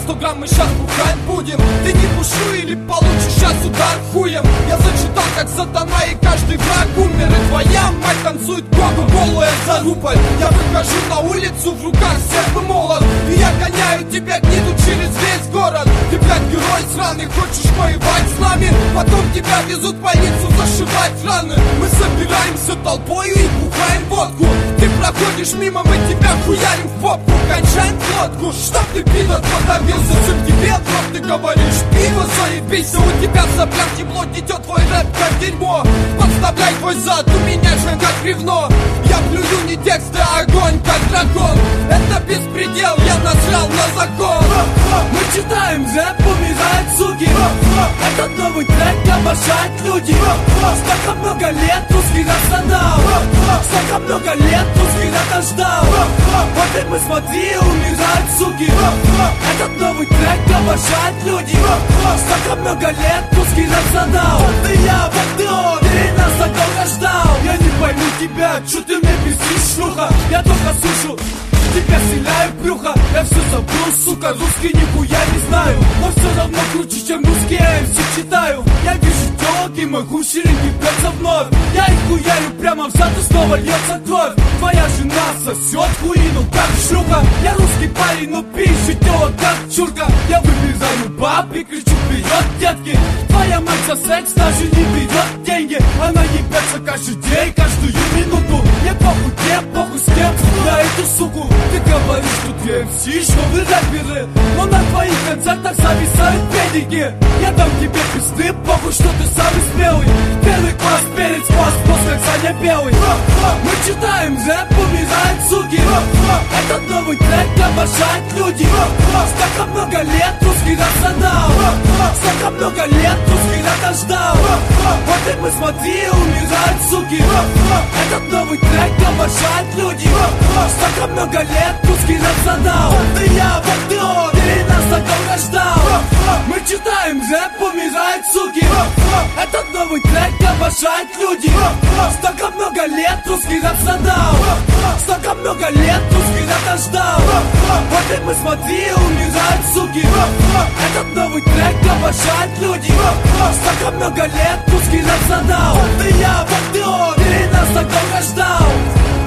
100 грамм мы щас бухать будем. Ты не бушуй или получишь щас удар хуем. Я зачитал как сатана и каждый враг умер. И твоя мать танцует гогу голая за рубль. Я выхожу на улицу, в руках серп и молот, и я гоняю тебя гниду через весь город. Ты, блядь, герой сраный, хочешь воевать с нами? Потом тебя везут в больницу зашивать раны. Мы собираемся толпою и бухаем водку. Ты проходишь мимо, мы тебя хуярим в попку. Кончаем глотку, чтоб ты, пидор, подавился. Зачем тебе вдруг ты говоришь пиво, заебись? У тебя в соплях тепло, течет твой рэп как дерьмо. Подставляй твой зад, у меня же как бревно. Я плюю не тексты, а огонь как дракон. Это беспредел, я насрал на закон. Мы читаем рэп, умирают суки. Этот новый трек обожают люди. Столько много лет русский рэп задал. Столько много лет русский рэп ждал. Вот и мы, смотри, умирают суки. Этот новый трек обожают люди. Столько много лет русский рэп задал. Вот и я, вот и он, ты нас так долго ждал. Я не пойму тебя, чё ты мне пиздишь, шлюха? Я только слышу, тебя стреляю в брюхо. Я все забыл, сука, русский нихуя не знаю. Но все равно круче, чем русские МС читаю. Я вижу телок и могу ширинки бьется вновь. Я их хуярю прямо в зад и снова льется кровь. Твоя жена сосет хуину, как шлюха. Я русский парень, но пишет телок, как чурка. Я выбираю баб и кричу вперед, детки. Твоя мать за секс даже не берет деньги. Она ебется каждый день, каждую минуту. Мне похуй, тебе похуй с кем, на эту суку. Ты говоришь, что две МС, что вы рэперы, но на твоих концертах зависают педики. Я дам тебе пизды, похуй, что ты самый смелый. Первый класс, перец, класс, как Саня Белый. Мы читаем рэп, умирают суки. Этот новый трек обожают люди. Столько много лет русский рэп задал. Столько много лет русский рэп ждал. Вот и мы, смотри, умирают суки. Этот новый трек обожают люди. Столько много лет русский рэп задал. Вот и я, вот и он, ты нас так долго ждал. Мы читаем рэп, умирают суки. Этот новый трек обожают люди. Столько много лет русский рэп задал. Столько много лет русский рэп ждал. Вот и мы, смотри, умирают суки. Этот новый трек обожают люди. Столько много лет русский рэп задал. Вот и я, вот и он, ты нас так долго ждал.